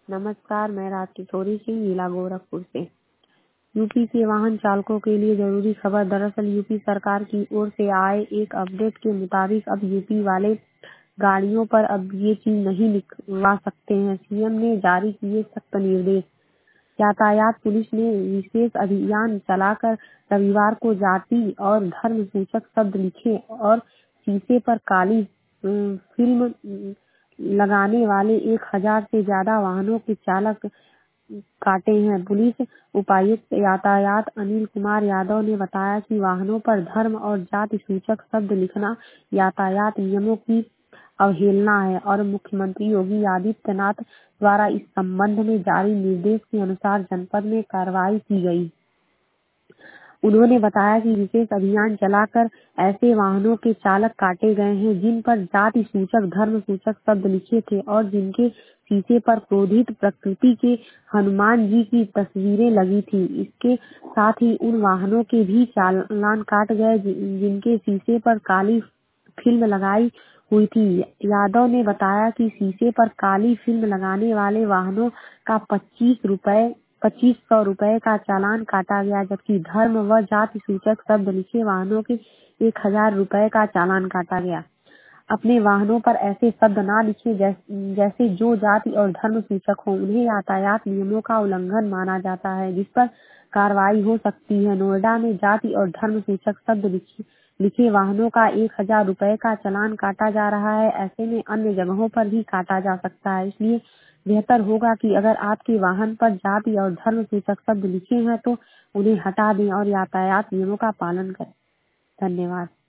नमस्कार, मैं राज किशोरी सिंह, जिला गोरखपुर से। यूपी के वाहन चालकों के लिए जरूरी खबर। दरअसल यूपी सरकार की ओर से आए एक अपडेट के मुताबिक अब यूपी वाले गाड़ियों पर अब ये चीज नहीं लिखवा सकते हैं। सीएम ने जारी किए सख्त निर्देश। यातायात पुलिस ने विशेष अभियान चलाकर रविवार को जाति और धर्म सूचक शब्द लिखे और शीशे पर काली फिल्म लगाने वाले 1000 से ज्यादा वाहनों के चालक काटे हैं। पुलिस उपायुक्त यातायात अनिल कुमार यादव ने बताया कि वाहनों पर धर्म और जाति सूचक शब्द लिखना यातायात नियमों की अवहेलना है और मुख्यमंत्री योगी आदित्यनाथ द्वारा इस संबंध में जारी निर्देश के अनुसार जनपद में कार्रवाई की गई। उन्होंने बताया कि विशेष अभियान चलाकर ऐसे वाहनों के चालक काटे गए हैं जिन पर जाति सूचक धर्म सूचक शब्द लिखे थे और जिनके शीशे पर क्रोधित प्रकृति के हनुमान जी की तस्वीरें लगी थी। इसके साथ ही उन वाहनों के भी चालान काट गए जिनके शीशे पर काली फिल्म लगाई हुई थी। यादव ने बताया कि शीशे पर काली फिल्म लगाने वाले वाहनों का 2500 रुपए का चालान काटा गया, जबकि धर्म व जाति सूचक शब्द लिखे वाहनों के 1000 रुपए का चालान काटा गया। अपने वाहनों पर ऐसे शब्द ना लिखे जैसे जो जाति और धर्म सूचक हो, उन्हें यातायात नियमों का उल्लंघन माना जाता है, जिस पर कार्रवाई हो सकती है। नोएडा में जाति और धर्म सूचक शब्द लिखे वाहनों का 1000 रुपए का चालान काटा जा रहा है। ऐसे में अन्य जगहों पर भी काटा जा सकता है। इसलिए बेहतर होगा कि अगर आपके वाहन पर जाति और धर्म सूचक शब्द लिखे हैं तो उन्हें हटा दें और यातायात नियमों का पालन करें। धन्यवाद।